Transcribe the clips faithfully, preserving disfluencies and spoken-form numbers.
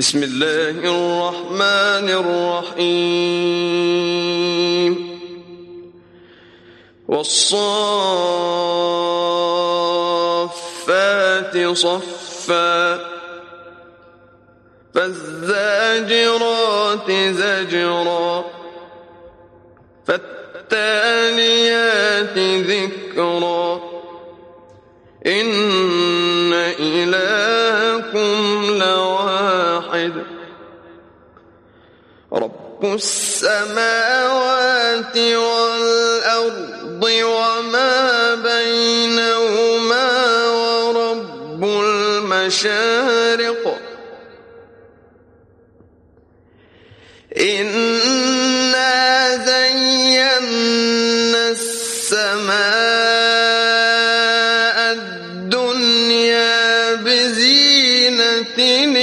بسم الله الرحمن الرحيم والصافات صفا فالزاجرات زجرا فالتاليات ذكرا إن إلهكم لواحد رب السماوات والأرض وما بينهما ورب المشارق إنا زينا السماء الدنيا بزينة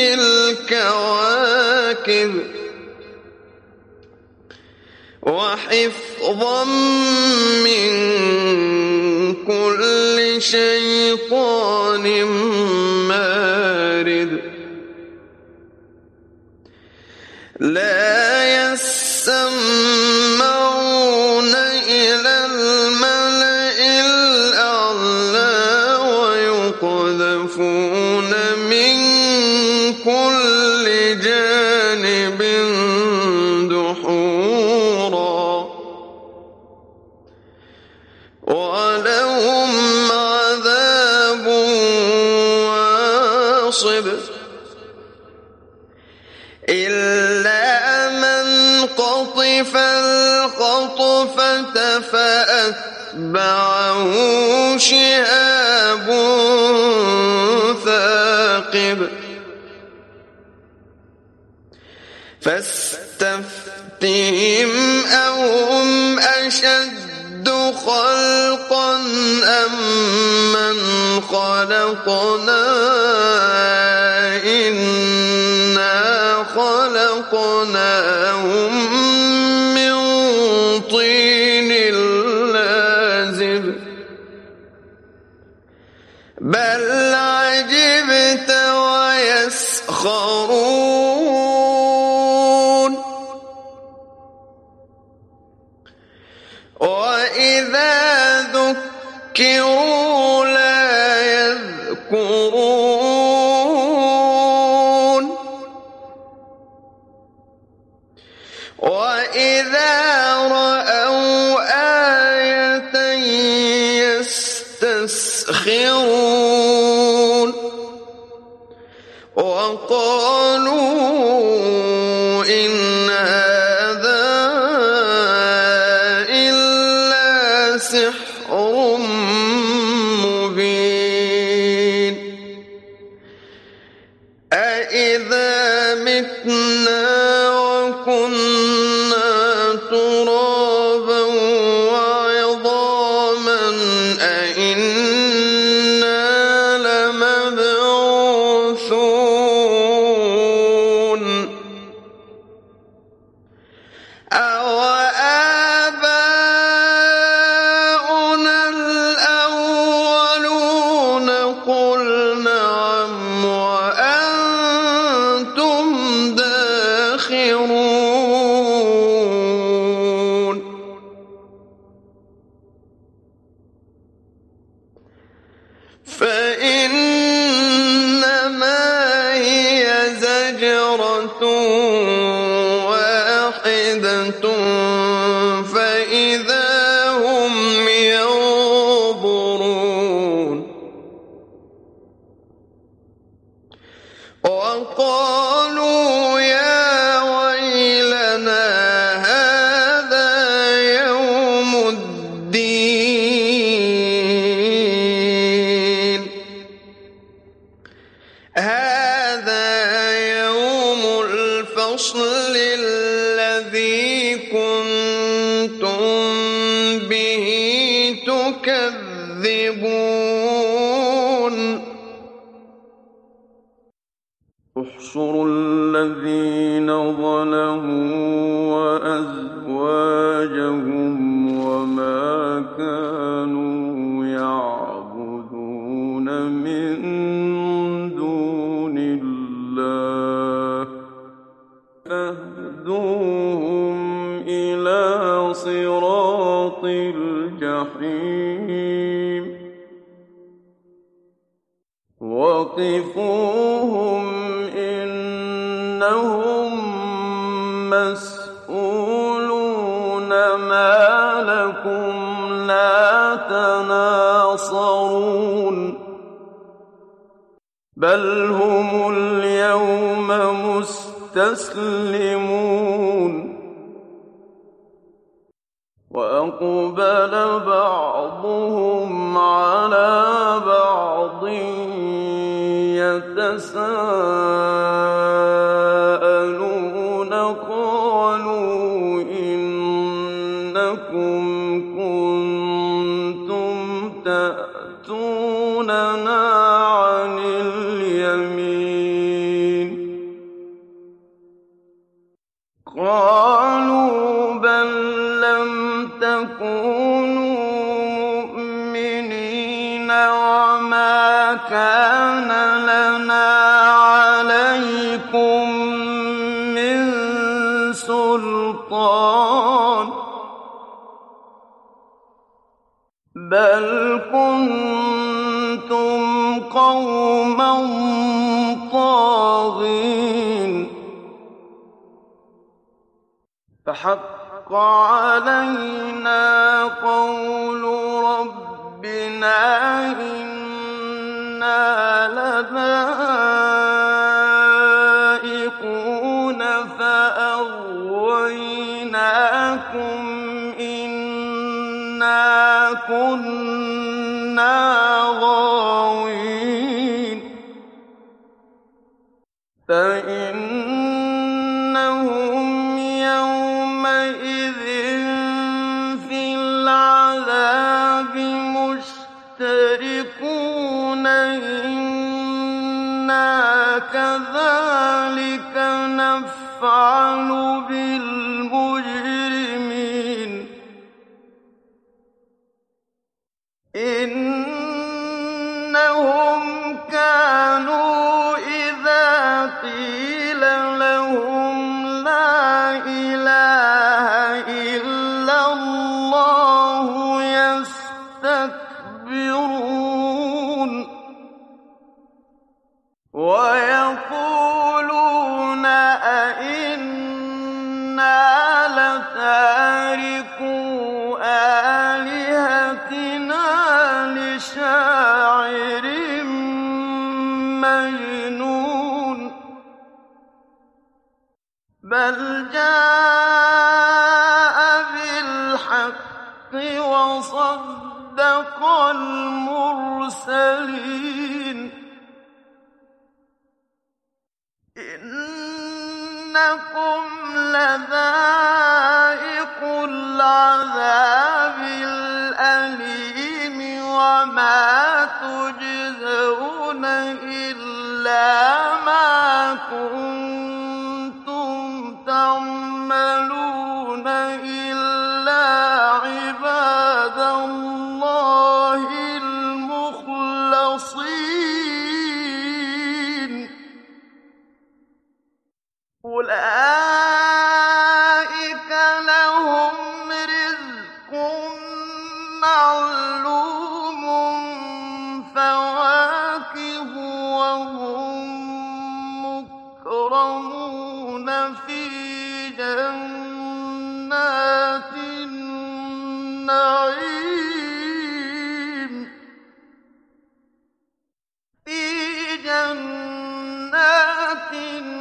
الكواكب وحفظا من كل شيطان مارد لا يسمعون إلى الملأ الأعلى ويقذفون من كل جانب دحورا ولهم عذاب واصب إلا من قطف الخطفة فأتبعه شهاب ثاقب فاستفتهم أهم أشد خلقا أم من خلقنا إنا خلقناهم من طين لازب بل عجبت ويسخرون وإذا ذكروا لا يذكرون وإذا رأوا آية يستسخرون وقالوا إن هذا إلا سحر مبين أإذا متنا وكنا ترابا وعظاما أإنا لمبعوثون أوآباؤنا الأولون قل نعم وأنتم داخرون فإنما هي زجرة واحدة فإذا هم ينظرون وقالوا يا ويلنا هذا يوم الدين هذا يوم الفصل الذي كنتم به تكذبون احشروا الذين ظلموا وأزواجهم وما كانوا يعبدون من دون الله فاهدوهم إلى صراط الجحيم وقفوهم إنهم مسئولون ما لكم لا تناصرون بل هم اليوم مستسلمون وأقبل بعضهم على بعض يتساءلون قالوا إنكم كنتم تأتوننا عن اليمين قالوا بل لم تكونوا مؤمنين وما كان لنا عليكم من سلطان بل كنتم قوما طاغين فحق علينا قول ربنا إنا لذائقون فأغويناكم إنا كنا غاوين فإنهم يومئذ في العذاب مشتركون إنا كذلك نفعل بالمجرمين إنهم كانوا إذا قيل لهم لا إله إلا الله يستكبرون ويقولون أئنا لتاركو آلهتنا لشاعر مجنون بل جاء بالحق وصدق المرسلين إنكم لذائق العذاب الأليم وما تجزون إلا ما كنتم تعملون إلا عباد الله المخلصين أولئك لهم رزق معلوم فواكه وهم مكرمون في جنات النعيم في جنات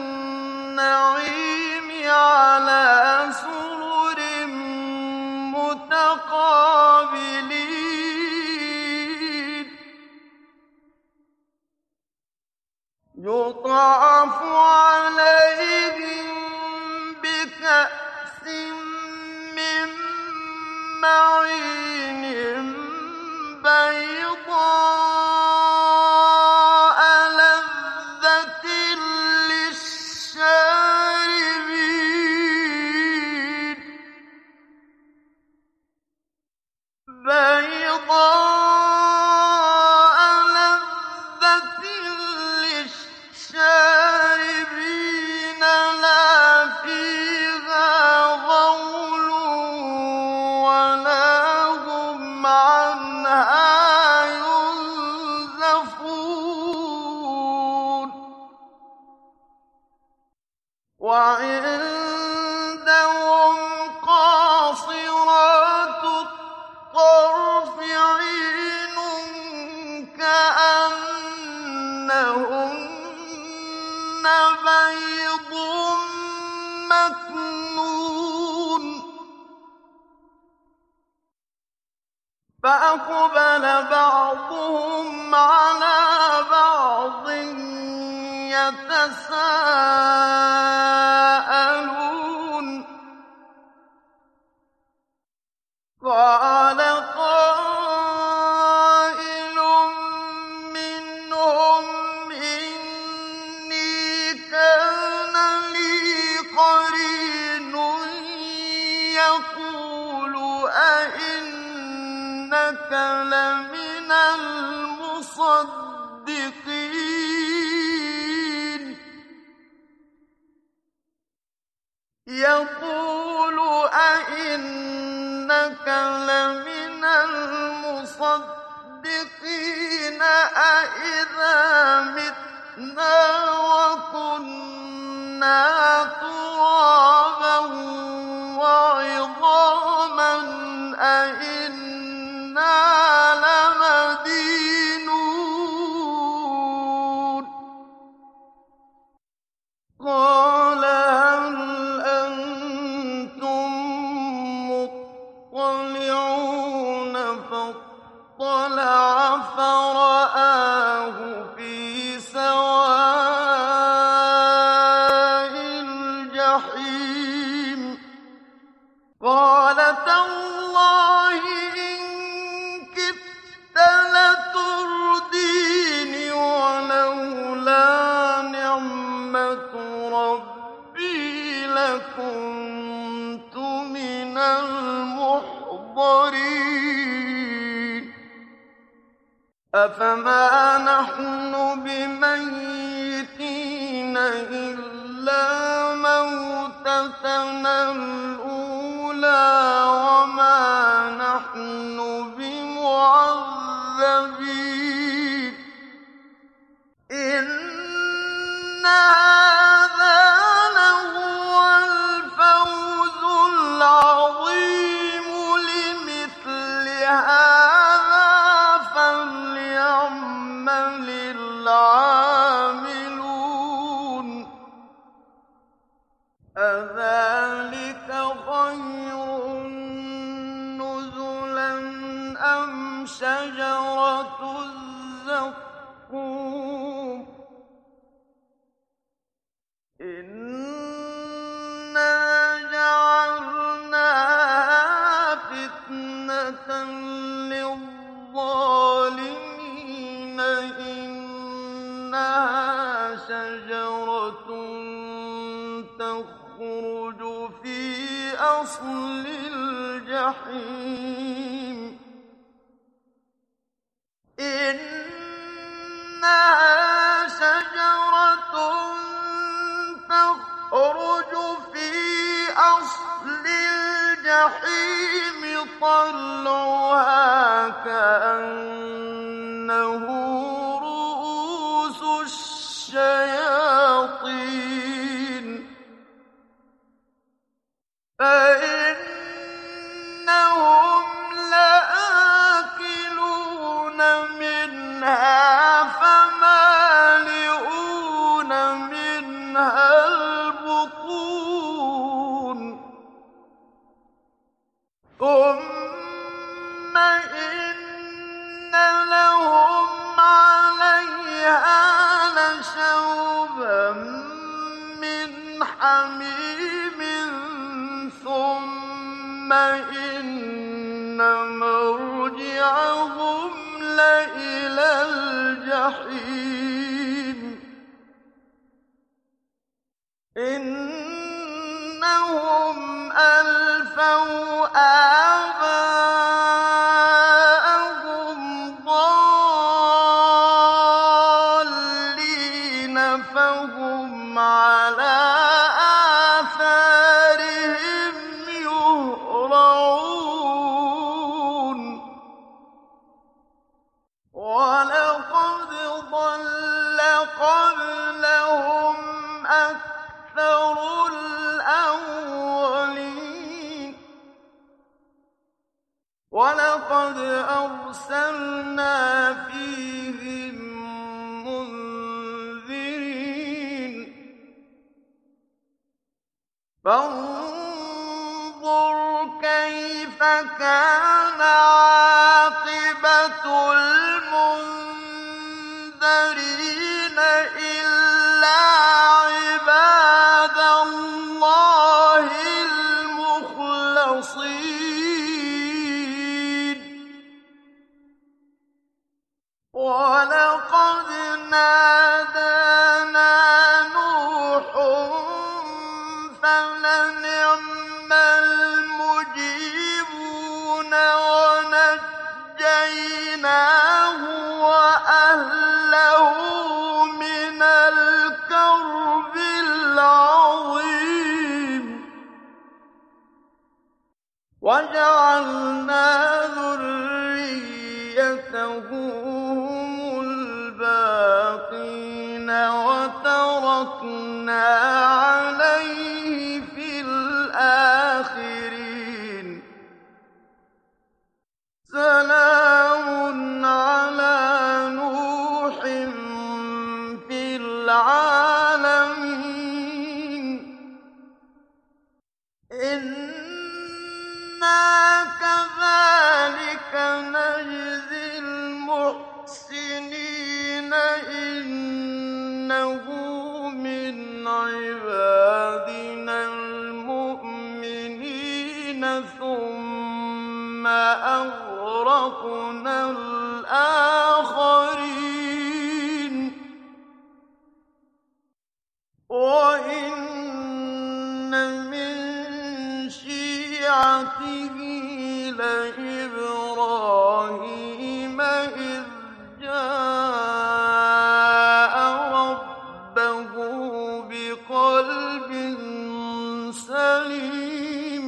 النعيم على سرر متقابلين يطاف عليهم بكأس من معين وعندهم قاصرات الطرف عين كأنهن بيض مكنون فأقبل بعضهم على بعض يتساءلون قال قائل منهم إني كان لي قرين يقول أئنك لمن المصدقين يقول أئنك لمن المصدقين أئذا متنا وكنا ترابا وعظاما أئنا لمدينون قال هل أنتم مطلعون فاطلع فرآه في سواء الجحيم قال تالله إن كدت لتردين ولولا نعمة ربي لكنت من المحضرين أفما نحن بميتين إلا موتتنا الأولى وما نحن بمعذبين إن هذا لهو الفوز العظيم لمثل هذا فليعمل العاملون أذلك خير نزلا أم شجرة الزقوم إنا جعلناها فتنة للظالمين إنها شجرة تخرج في أصل الجحيم إنها شجرة تخرج في أصل الجحيم طلعها كأنه رؤوس الشياطين فإنهم لآكلون منها فمالئون منها البطون ثم إن لهم عليها لشوبا من حميم ثم إن مرجعهم لإلى الجحيم إنهم ألفوا آباءهم ضالين فهم على آثارهم يهرعون ولقد ضل قبلهم أكثر وَلَقَدْ أَرْسَلْنَا فِيهِم مُّنذِرِينَ فَانظُرْ كَيْفَ كَانَ عَاقِبَةُ الْمُنذَرِينَ إِلَّا عِبَادَ اللَّهِ الْمُخْلَصِينَ وَلَقَدْ نَادَانَا نُوحٌ فَلَنِعْمَ الْمُجِيبُونَ وَنَجَّيْنَاهُ وَأَهْلَهُ مِنَ الْكَرْبِ الْعَظِيمِ وَجَعَلْنَا ذُرِّيَّتَهُ هُمُ الْبَاقِينَ وَتَرَكْنَا عَلَيْهِ فِي الْآخِرِينَ سَلَامٌ عَلَىٰ نُوحٍ فِي الْعَالَمِينَ إِنَّا كَذَٰلِكَ نَجْزِي الْمُحْسِنِينَ إِنَّهُ مِنْ عِبَادِنَا الْمُؤْمِنِينَ ثُمَّ أَغْرَقْنَا الْآخَرِينَ وَإِنَّ مِن شِيعَتِهِ لَإِبْرَاهِيمَ إِذْ جَاءَ رَبَّهُ بِقَلْبٍ سَلِيمٍ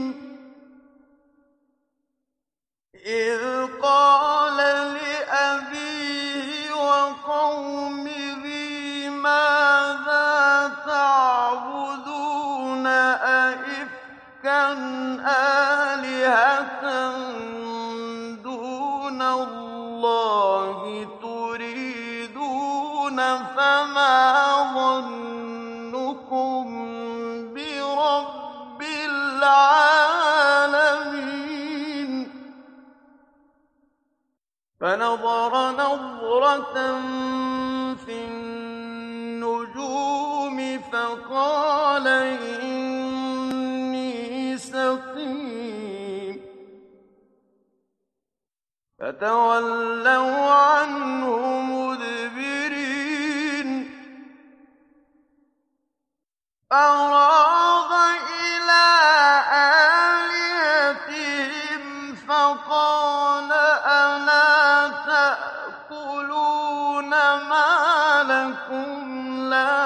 إِذْ قَالَ لِأَبِيهِ وَقَوْمِهِ مَاذَا تَعْبُدُونَ أَئِفْكًا آلِهَةً دُونَ اللَّهِ تُرِيدُونَ فَمَا ظَنُّكُم بِرَبِّ الْعَالَمِينَ فَنَظَرَ نَظْرَةً فِي النُّجُومِ فَقَالَ إِنِّي سَقِيمٌ فَتَوَلَّوْا عَنْهُ مُدْبِرِينَ فَرَاغَ إِلَىٰ آلِهَتِهِمْ فَقَالَ أَلَا تَأْكُلُونَ مَا لَكُمْ لَا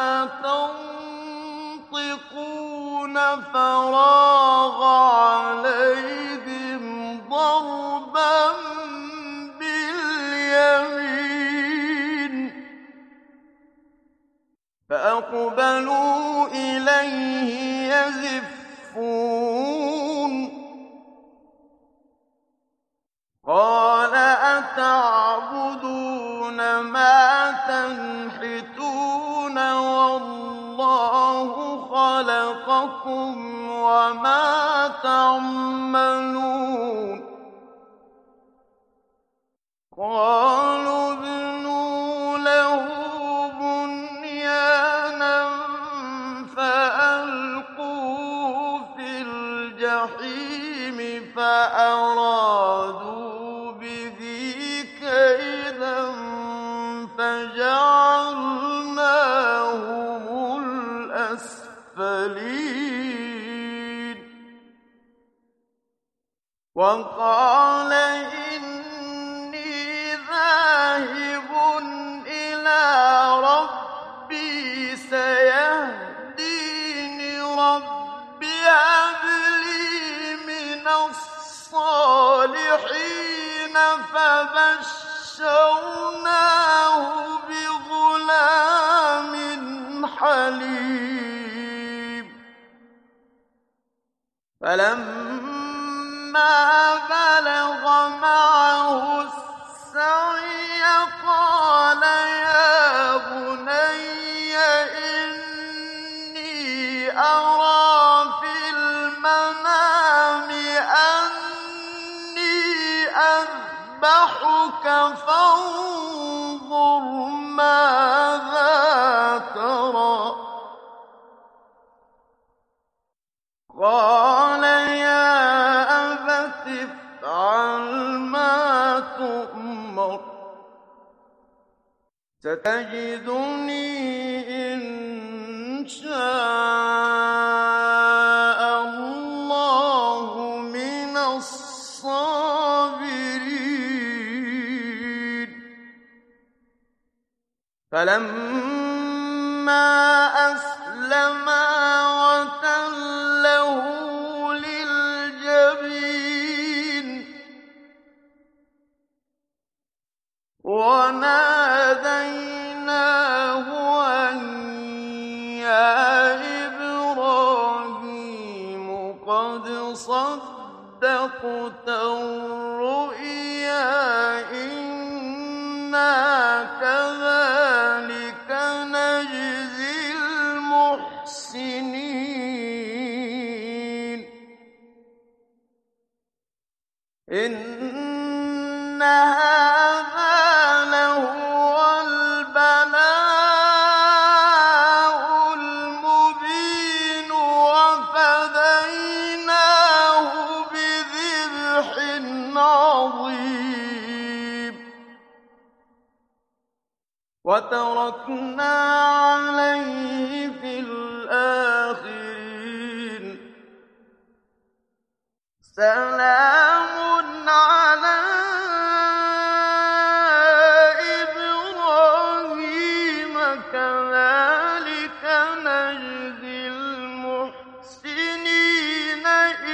تَنطِقُونَ فَرَاغَ عَلَيْهِمْ ضَرْبًا بِالْيَمِينِ فَأَقْبَلُوا إِلَيْهِ يَزِفُّونَ قَالَ أَتَعْبُدُونَ مَا تَنْحِتُونَ وَاللَّهُ خَلَقَكُمْ وَمَا تَعْمَلُونَ قَالُوا ابْنُوا لَهُ بُنْيَانًا فَأَلْقُوهُ فِي الْجَحِيمِ فَأَرَادُوا بِهِ كَيْدًا فَجَعَلْنَاهُمُ الْأَسْفَلِينَ وَقَالَ إِنِّي ذَاهِبٌ إِلَىٰ رَبِّي سَيَهْدِينِ رَبِّ هَبْ لِي مِنَ الصَّالِحِينَ فَبَشَّرْنَاهُ بِغُلَامٍ حَلِيمٍ فَلَمَّا بَلَغَ مَعَهُ أرى في المنام أني أذبحك فانظر ماذا ترى قال يا أبت افعل ما تؤمر ستجدني إن شاء الله من الصابرين فلما أسلما وتله للجبين وناديناه أن يا إبراهيم قد صدقت الرؤيا إنا كذلك نجزي المحسنين إن هذا لهو البلاء المبين وفديناه بذبح عظيم وتركنا عليه في الآخرين سلام على إبراهيم كذلك نجزي المحسنين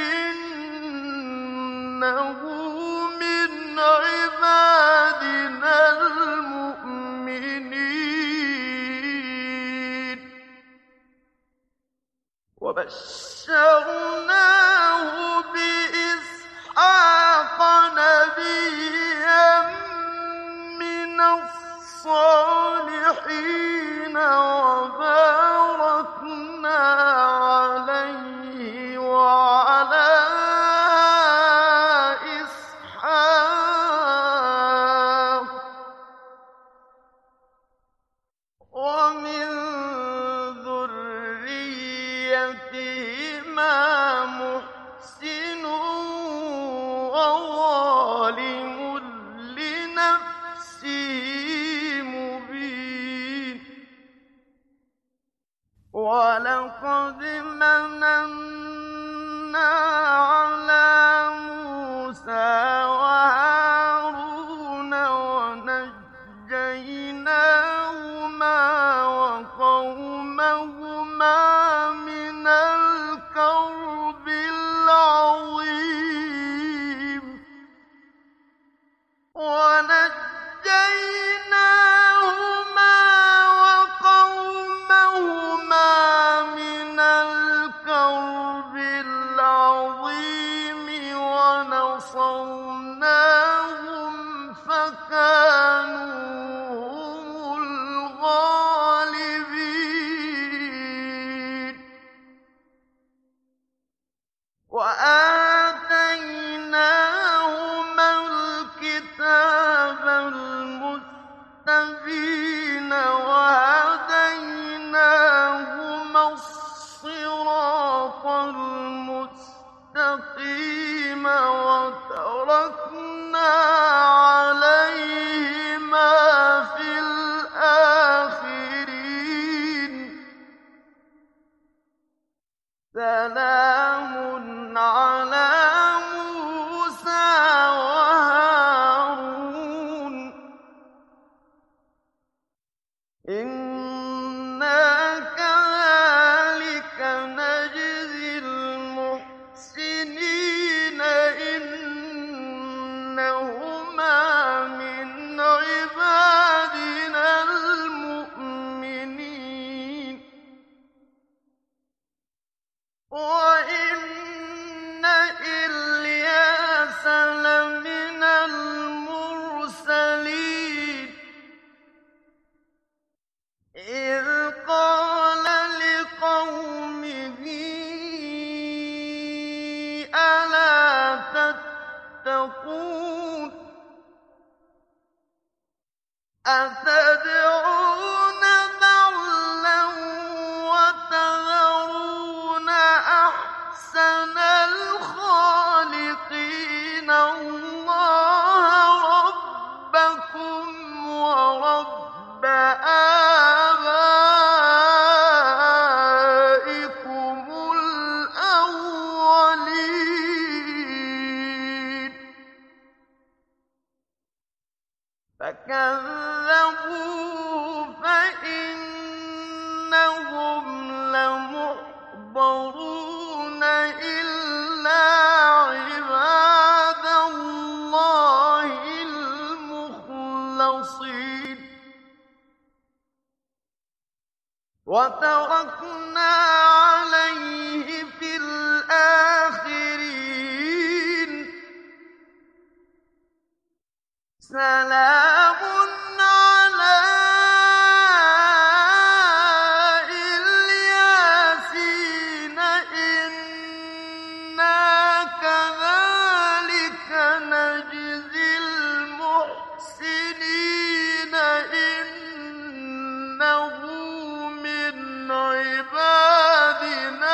إنه من عبادنا المؤمنين وبشرناه بإسحاق نبيا من الصالحين وباركنا عليه وعلى إسحاق ومن ذريتهما محسن وظالم لنفسه مبين ولقد مننا على موسى وهارون ونجيناهما وقومهما من الكرب العظيم ونجيناهما وقومهما من الكرب العظيم ونصرناهم فكانوا هم الغالبين وآتيناهما الكتاب المستبين وهديناهما الصراط المستقيم وتركنا عليهما في الآخرين سلام على موسى وهارون إنا كذلك نجزي المحسنين إنهما من عبادنا المؤمنين وإن إلياس لمن المرسلين إذ قال لقومه تتقون أتدعون بعلا وتذرون أحسن الخالقين الله ربكم ورب آبائكم الأولين فكذبوه فإنهم لمحضرون إلا عباد الله المخلصين وتركنا عليه في الآخرين سلام على الياسين إنا كذلك نجزي المحسنين إنه من عبادنا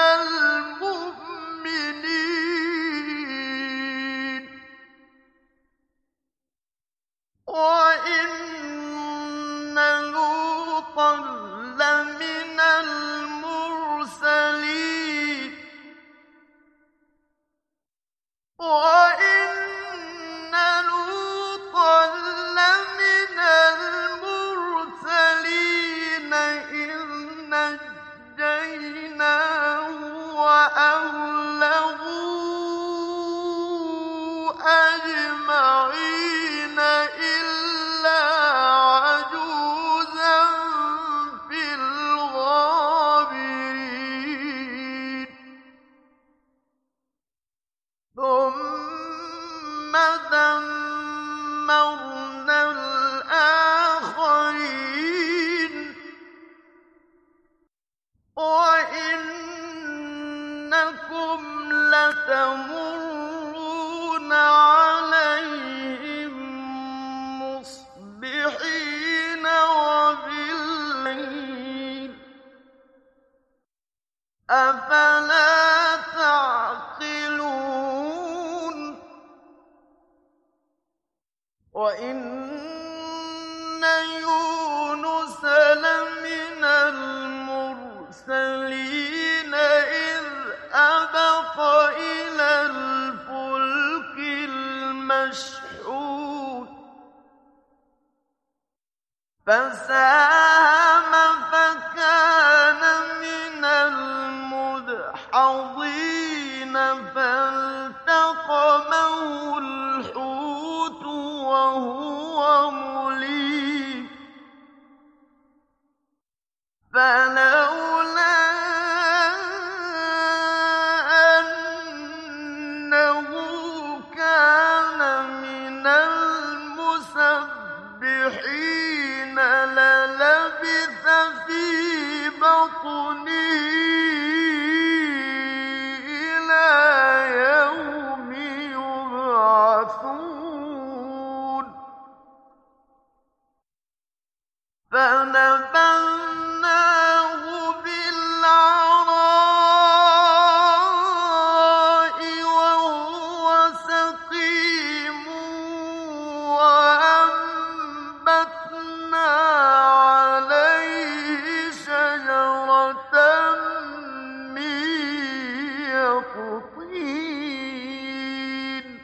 المؤمنين وإن لوطا لمن المرسلين وإن لوطا لمن المرسلين إذ نجيناه وأهله أجمعين إلا عجوزا في الغابرين ثم دمرنا الآخرين وإنكم لتمرون عليهم مصبحين وبالليل أفلا تعقلون وإن يونس لمن المرسلين إذ أبق إلى الفلك المشحون فساهم فكان من المدحضين فالتقمه الحوت وهو مليم فلولا أنه كان من المسبحين للبث في بطنه إلى يوم يبعثون فنبذناه بالعراء وهو سقيم وأنبتنا عليه شجرة من يقطين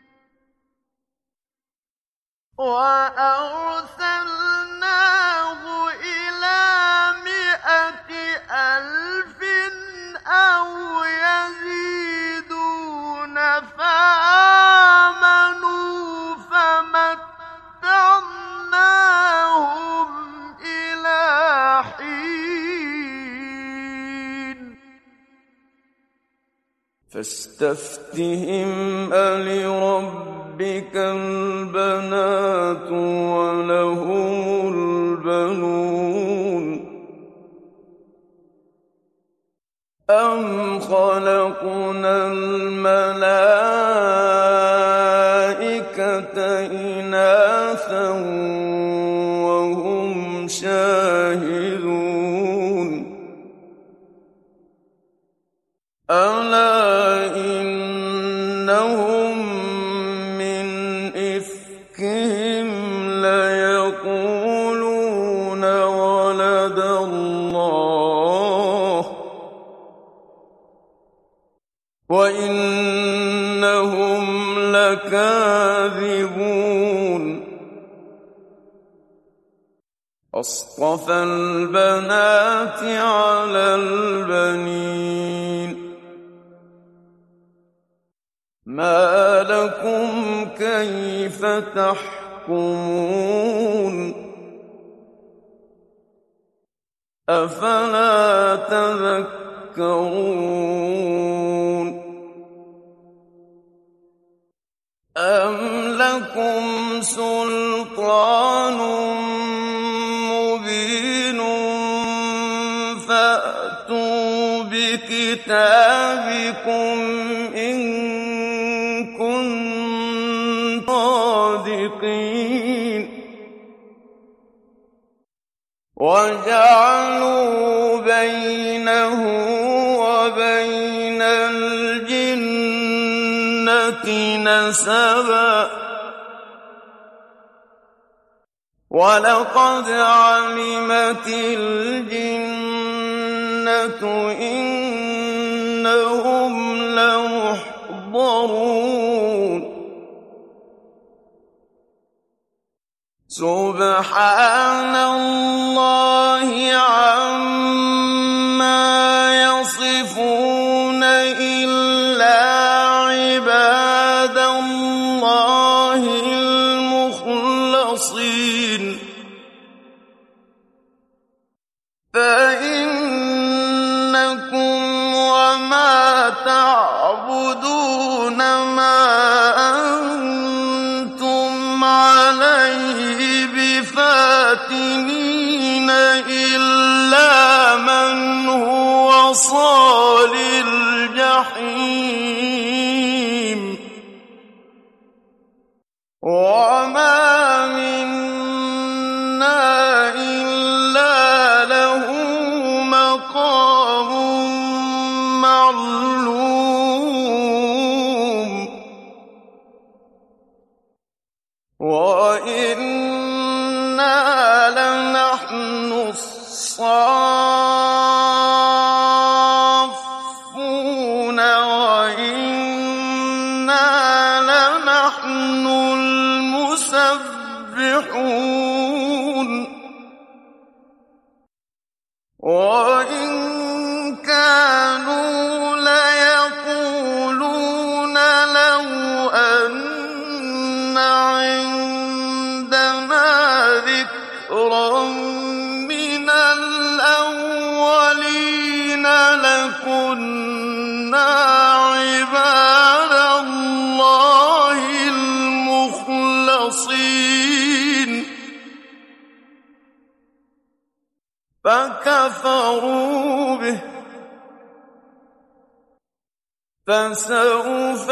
وأرسلناه إلى مائة ألف أو يزيدون فآمنوا فمتعناهم إلى حين فاستفتهم ألربك البنات ولهم البنون أم خلقنا الملائكة ألا إنهم من إفكهم ليقولون ولد الله وإنهم لكاذبون أصطفى البنات على البنين ما لكم كيف تحكمون أفلا تذكرون أم لكم سلطان مبين فأتوا بكتابكم إن كنتم صادقين وجعلوا بينه وبين الجنة نسبا ولقد علمت الجنة إنهم لمحضرون سبحان الله عما يصفون إلا عباد الله المخلصين فإنكم وما تعبدون ما أنتم عليه بفاتنين إلا من هو صال الجحيم وما منا إلا له مقام معلوم وإنا لنحن الصافون وإنا لنحن المسبحون وإن كانوا ليقولون لو أن عندنا ذكرا من الأولين لكنا عباد الله المخلصين فكفروا به فسوف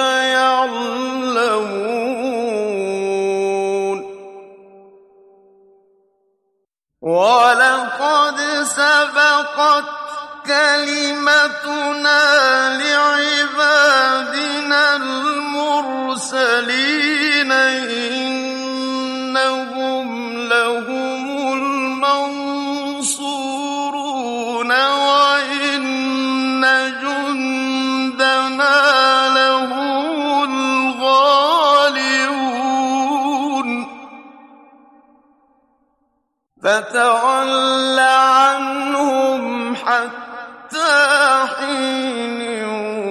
يعلمون ولقد سبقت كلمتنا لعبادنا المرسلين إنهم لهم المنصورون وإن جندنا لهم الغالبون فتول عنهم حتى حين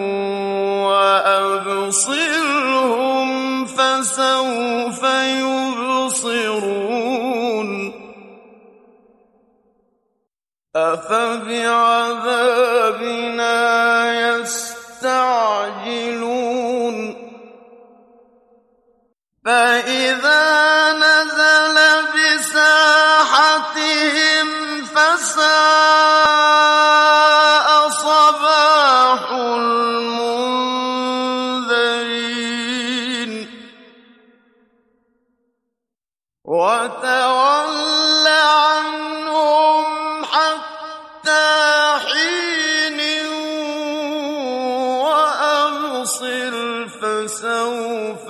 وأبصرهم فسوف يبصرون أفبعذابنا يستعجلون فإذا نزل بساحتهم فساء صباح المنذرين وتول عنهم حتى حين أبصر فسوف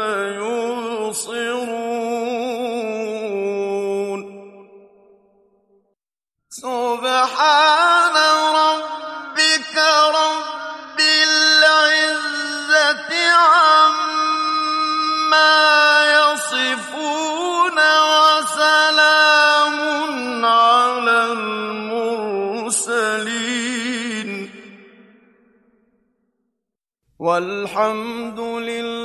يبصرون سبحان ربك رب العزة عما يصفون وسلام على المرسلين والحمد لله